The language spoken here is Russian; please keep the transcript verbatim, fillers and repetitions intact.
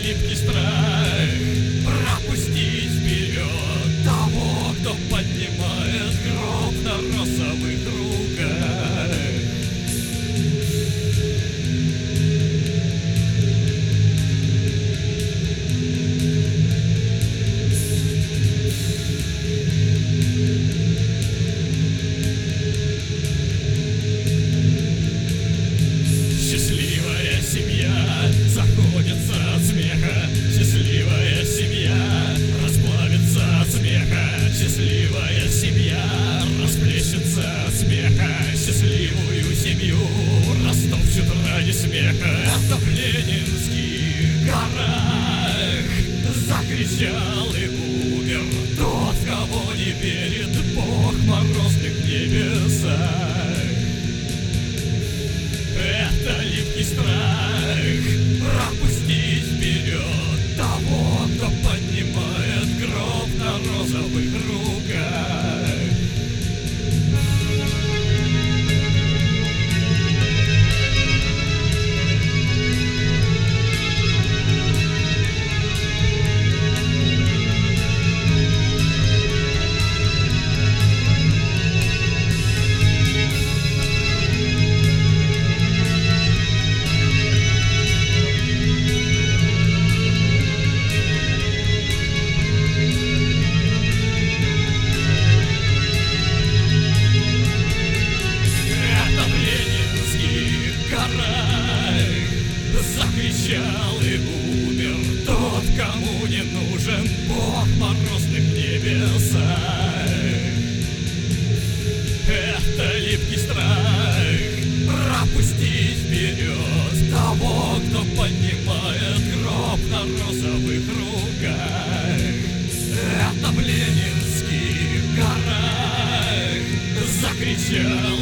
липкий страх пропустить вперед того, кто поднимает гроб на розовых руках. Счастливая семья заходится от смеха, счастливая семья расплавится от смеха, счастливая семья расплещется от смеха, счастливую семью растопчут ради смеха. Это в Ленинских горах закричал и умер тот, в кого не верит Бог в морозных небесах. Это липкий страх пропустить вперед того, кто поднимает гроб на розовых руках. Закричал и умер тот, кому не нужен Бог в морозных небесах. Это липкий страх пропустить вперед того, кто поднимает гроб на розовых руках. Это в Ленинских горах закричал